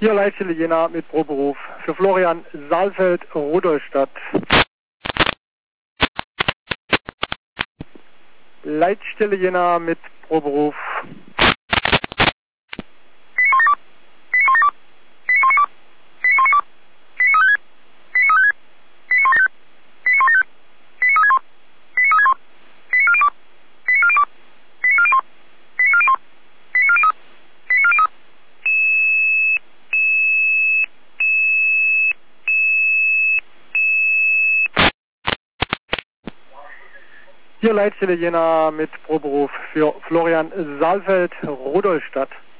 Hier Leitstelle Jena mit Proberuf für Florian Saalfeld, Rudolstadt. Leitstelle Jena mit Proberuf. Hier Leitstelle Jena mit Proberuf für Florian Saalfeld, Rudolstadt.